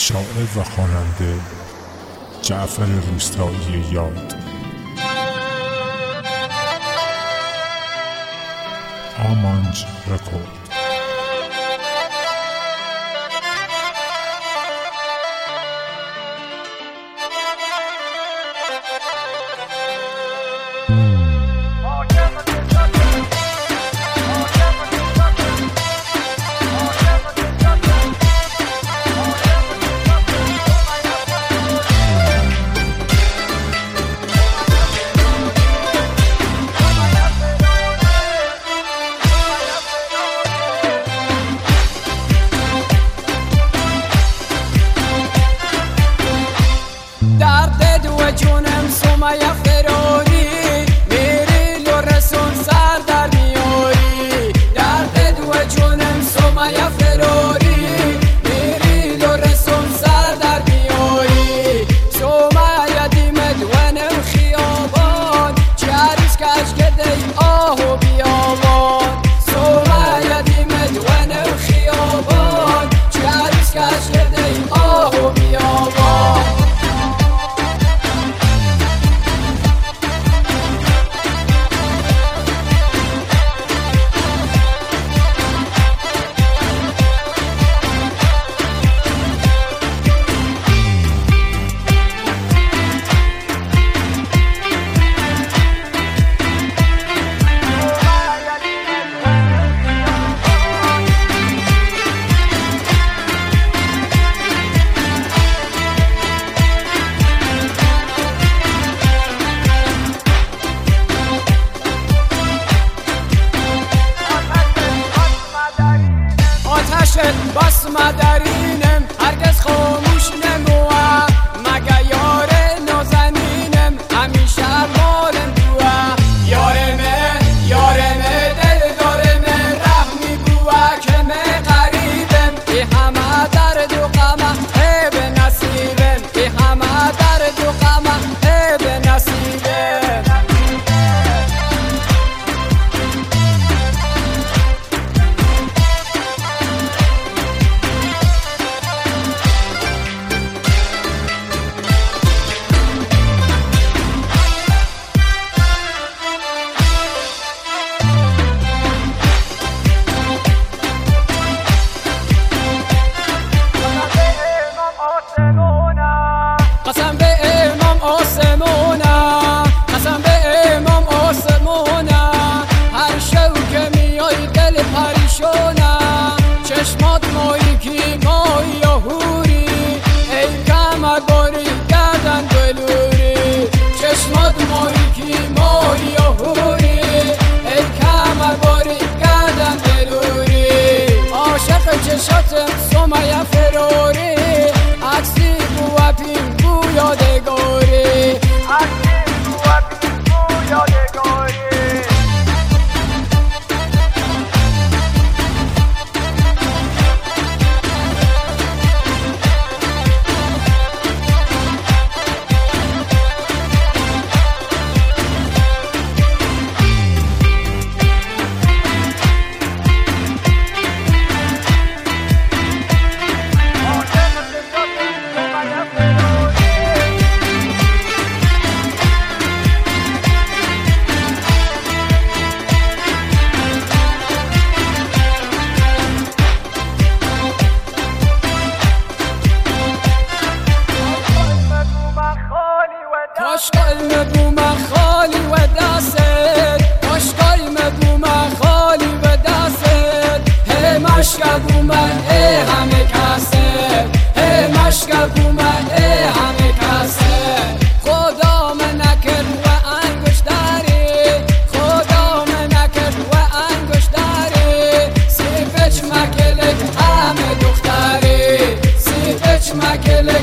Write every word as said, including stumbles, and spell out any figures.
شاعر و خواننده جعفر روستایی یاد. آمانج رکورد. درد دو جونم سومیا فراری میری لو رسون سر در میاری. درد دو جونم سومیا فراری میری لو رسون سر در میاری. سومیا دیمد ونم خیابان چهارش کش کدی آهو بیابان. سومیا دیمد ونم خیابان چهارش کش کدی آهو بیابان. بس مادرینم هرگز خاموش نموه مگه یار نازنینم همیشه مالم دوه. یارمه یارمه دل دارمه رحمی بوه که من قریبم ای همه درد و غمه ای به نصیبم ای همه درد و غمه ای به نصیبم. قسم به امام آسمونه قسم به امام آسمونه هر شو که میای دل پریشونه. چشمات مایی کی مایی یهوری ای کمر باری گردن بلوری. چشمات مایی کی مایی یهوری ای کمر باری گردن بلوری. عاشق چشاتم سومیا فراری عکسی بو پین بو یادگاری. عکسی بو پین بو یادگاری. کاش قلم بو من خالی و دست کاش قلم بو من خالی و دست هی مشکل بو من ای همه کسه هی مشکل بو من ای همه کسه. خدا من نکرد و انگوش داری خدا من نکرد و انگوش داری. سیفچ مکلک همه دختری سیفچ مکلک